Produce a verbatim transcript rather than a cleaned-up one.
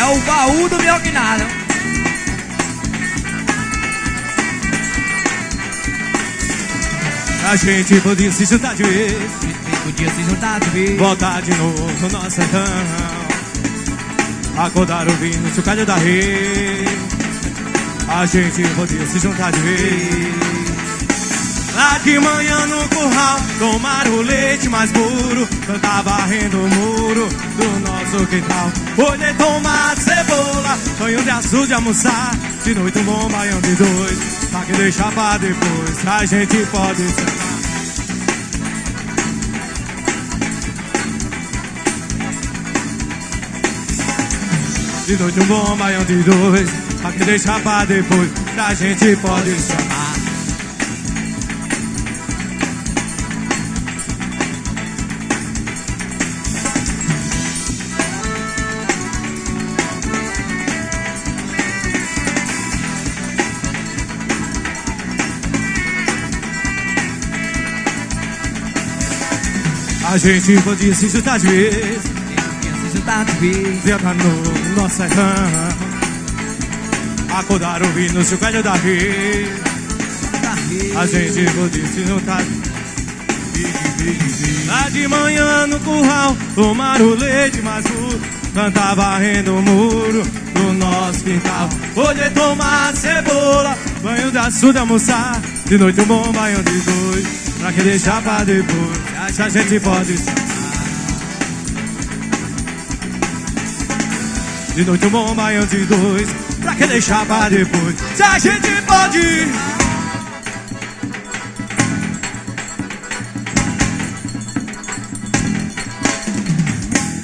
o baú do melhor que nada. A gente podia se juntar de vez, A gente podia se juntar de vez, voltar de novo no nosso sertão, acordar ouvindo o chocalho da rede. A gente podia se juntar de vez, lá de manhã no curral, tomar o leite mais puro, cantar varrendo o muro do nosso quintal. Olhei tomate, cebola, sonho de azul de almoçar, de noite um bom baião de dois, pra que deixar pra depois, a gente pode sentar. De noite um bom baião de dois, pra que deixar pra depois, a gente pode sentar. A gente podia se juntar de vez, a gente podia se juntar de vez, sentar no nosso sertão, acordar ouvindo o chocalho da rede. A gente podia se juntar lá de manhã no curral, tomar o leite mais puro, cantar varrendo o muro do nosso quintal. Olhei tomate, cebola, banho de açúcar, almoçar, de noite um bom banho de dois, pra que deixar pra depois, acha a gente pode sentar. De noite um bom banho de dois, pra que deixar pra depois, se a gente pode